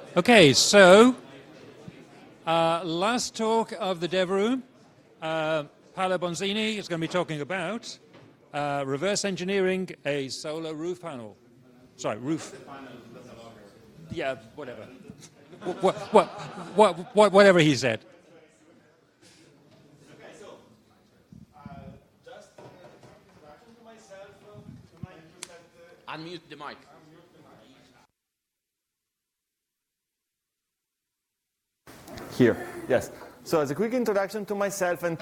Okay, so last talk of the Dev Room. Paolo Bonzini is going to be talking about reverse engineering a solar roof panel. Sorry, roof. Yeah, whatever. Whatever he said. Okay, so just an introduction to myself. Unmute the mic. Here, yes. So as a quick introduction to myself and